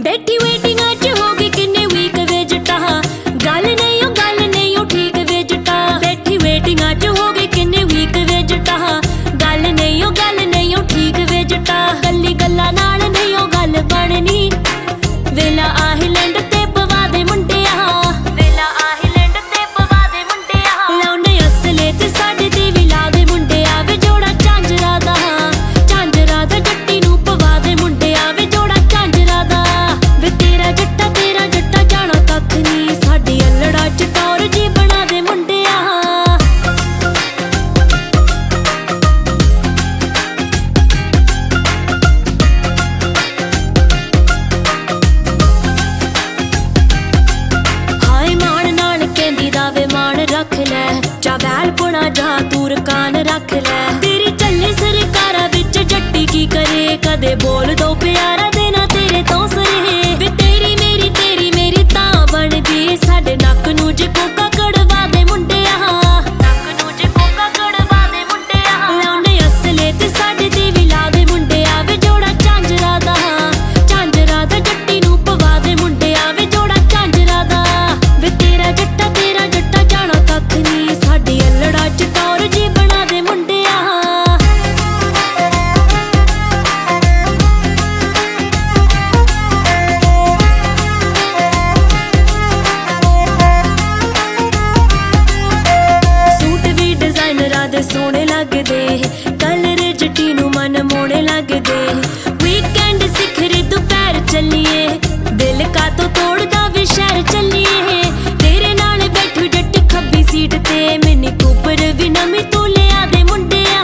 बैठी वेटिंग च हो गई किन्ने वीक वे जटा गल नहीं ओ ठीक वे जटा बैठी वेटिंग च हो गई किन्ने वीक वे जटा गल नहीं ओ ठीक वे जटा गल्ली गल्ला नाल नहीं ओ गल बननी वेला आइलैंड ते पवा दे मुंडिया वेला आइलैंड ते पवा दे मुंडिया लाउने असले ते साडे ते भी ला दे मुंडिया वे जोड़ा झांजरा दा जट्टी नू पवा दे मुंडिया वे जोड़ा झांजरा दा वे तेरा जट्टा जाना कख नी साडी अल्लड़ा च टौर जी बना दे मुंडिया रख लै जा बैल पुना जा तूर कान रख लै तेरी चले सरकारा विच जट्टी की करे कदे बोल दो प्यारा देना तेरे तो सरे वे तेरी मेरी तां बनदी साडे नक नू जे कोका कड़वा दे मुंडिया नक नू जे कोका कड़वा दे मुंडिया लाउने असले ते साडे ते भी ला दे मुंडिया वे जोड़ा झांजरा दा जट्टी नू पवा दे मुंडिया वे जोड़ा झांजरा दा वे तेरा जट्टा जाना कख नी साडी अल्लड़ा च टौर जी बना दे मुंडिया सूट भी डिजाइनरा दे सोहणे लगदे कलर जट्टी नू मन मोहणे लगदे वीकेंड सिखरे दोपहर चलिए दिल का तो तोड़दा वे शहर चलिए तेरे नाल बैठू जट्टी खब्बी सीट ते मिनी कूपर भी नमी तू ले आ दे मुंडिया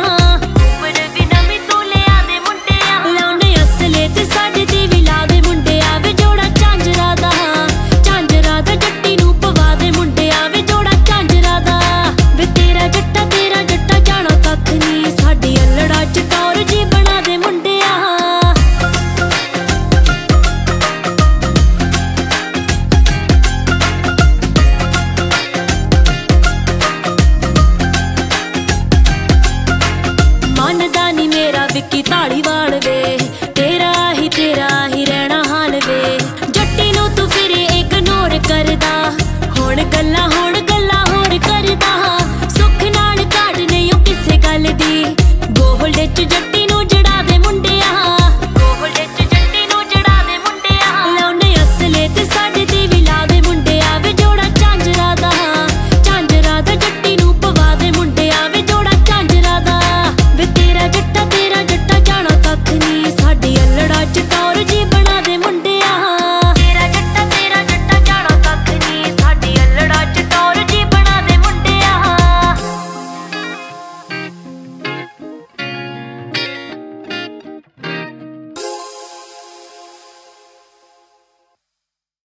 लाउने असले ते साडे ते भी ला दे मुंडिया वे जोड़ा झांजरा दा जट्टी नू पवा दे मुंडिया वे जोड़ा झांजरा दा वे तेरा जट्टा जाना कख नी साडी अल्लड़ा च टौर जी बना दे मुंडिया मनदा नी मेरा विक्की ताड़